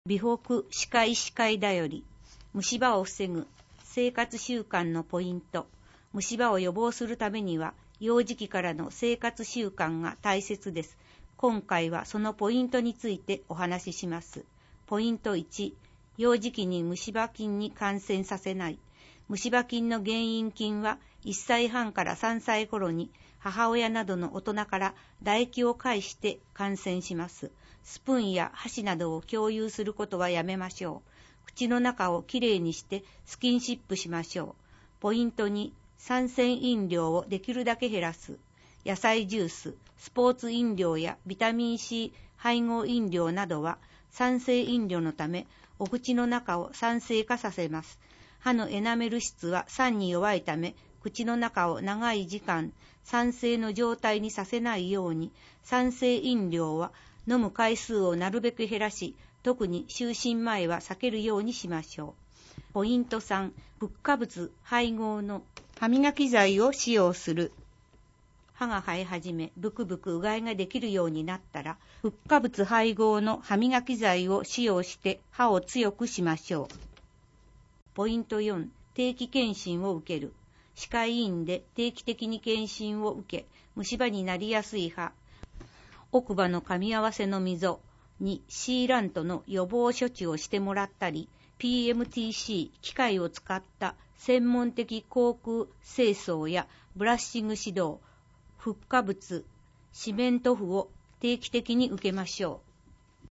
美北歯科医師会だより、虫歯を防ぐ生活習慣のポイント。虫歯を予防するためには、幼児期からの生活習慣が大切です。今回はそのポイントについてお話しします。ポイント1、幼児期に虫歯菌に感染させない。虫歯菌の原因菌は1歳半から3歳頃に母親などの大人から唾液を介して感染します。スプーンや箸などを共有することはやめましょう。口の中をきれいにしてスキンシップしましょう。ポイント2、酸性飲料をできるだけ減らす。野菜ジュース、スポーツ飲料やビタミン C 配合飲料などは酸性飲料のためお口の中を酸性化させます。歯のエナメル質は酸に弱いため、口の中を長い時間酸性の状態にさせないように、酸性飲料は飲む回数をなるべく減らし、特に就寝前は避けるようにしましょう。ポイント3、フッ化物配合の歯磨き剤を使用する。歯が生え始め、ブクブクうがいができるようになったら、フッ化物配合の歯磨き剤を使用して歯を強くしましょう。ポイント4、定期検診を受ける。歯科医院で定期的に検診を受け、虫歯になりやすい歯、奥歯の噛み合わせの溝にシーラントの予防処置をしてもらったり、PMTC 機械を使った専門的口腔清掃やブラッシング指導、フッ化物、シメント符を定期的に受けましょう。